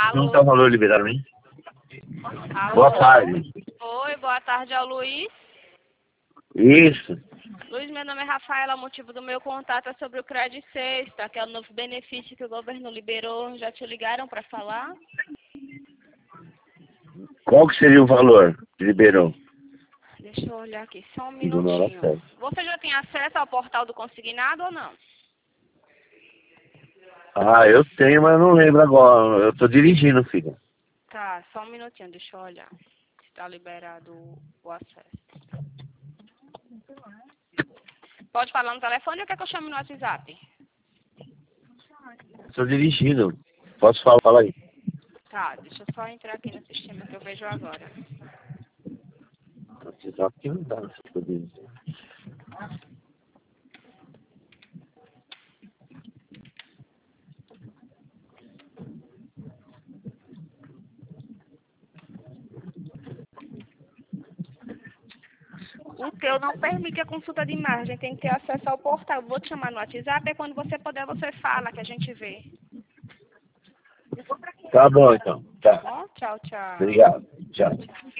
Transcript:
Não tá o valor liberado, hein? Alô? Boa tarde. Oi, boa tarde ao Luiz. Isso. Luiz, meu nome é Rafaela, o motivo do meu contato é sobre o Credit Sexta, que é o novo benefício que o governo liberou. Já te ligaram para falar? Qual que seria o valor que liberou? Deixa eu olhar aqui, só um Dona Hora minutinho. certa. Você já tem acesso ao portal do consignado ou não? Ah, eu tenho, mas não lembro agora. Eu tô dirigindo, filha. Tá, só um minutinho, deixa eu olhar se está liberado o acesso. Pode falar no telefone ou quer que eu chame no WhatsApp? Tô dirigindo. Posso falar? Fala aí. Tá, deixa eu só entrar aqui no sistema que eu vejo agora. WhatsApp que não dá, se eu dirigir. O teu não permite a consulta de imagem, tem que ter acesso ao portal. Vou te chamar no WhatsApp, e quando você puder, você fala que a gente vê. Tá bom, então. Tá Tá. bom? Tchau, tchau. Obrigado. Tchau.